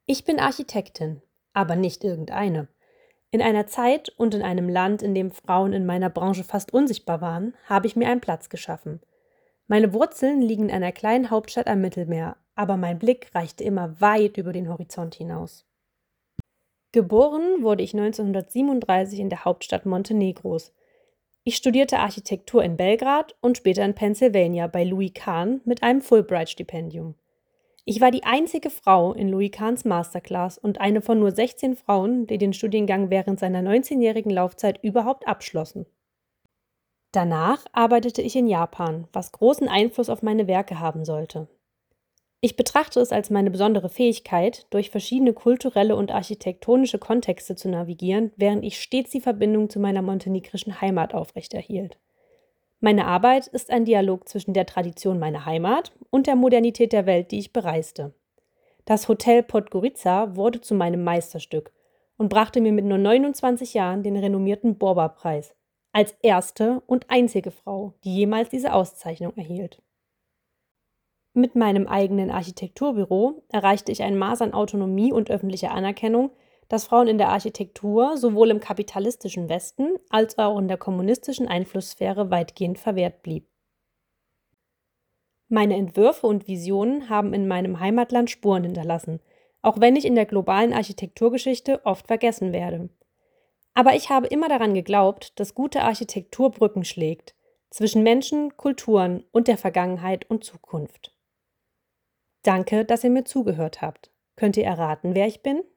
Ich bin Architektin, aber nicht irgendeine. In einer Zeit und in einem Land, in dem Frauen in meiner Branche fast unsichtbar waren, habe ich mir einen Platz geschaffen. Meine Wurzeln liegen in einer kleinen Hauptstadt am Mittelmeer, aber mein Blick reichte immer weit über den Horizont hinaus. Geboren wurde ich 1937 in der Hauptstadt Montenegros. Ich studierte Architektur in Belgrad und später in Pennsylvania bei Louis Kahn mit einem Fulbright-Stipendium. Ich war die einzige Frau in Louis Kahns Masterclass und eine von nur 16 Frauen, die den Studiengang während seiner 19-jährigen Laufzeit überhaupt abschlossen. Danach arbeitete ich in Japan, was großen Einfluss auf meine Werke haben sollte. Ich betrachte es als meine besondere Fähigkeit, durch verschiedene kulturelle und architektonische Kontexte zu navigieren, während ich stets die Verbindung zu meiner montenegrischen Heimat aufrechterhielt. Meine Arbeit ist ein Dialog zwischen der Tradition meiner Heimat und der Modernität der Welt, die ich bereiste. Das Hotel Podgorica wurde zu meinem Meisterstück und brachte mir mit nur 29 Jahren den renommierten Borba-Preis, als erste und einzige Frau, die jemals diese Auszeichnung erhielt. Mit meinem eigenen Architekturbüro erreichte ich ein Maß an Autonomie und öffentlicher Anerkennung, das Frauen in der Architektur sowohl im kapitalistischen Westen als auch in der kommunistischen Einflusssphäre weitgehend verwehrt blieb. Meine Entwürfe und Visionen haben in meinem Heimatland Spuren hinterlassen, auch wenn ich in der globalen Architekturgeschichte oft vergessen werde. Aber ich habe immer daran geglaubt, dass gute Architektur Brücken schlägt zwischen Menschen, Kulturen und der Vergangenheit und Zukunft. Danke, dass ihr mir zugehört habt. Könnt ihr erraten, wer ich bin?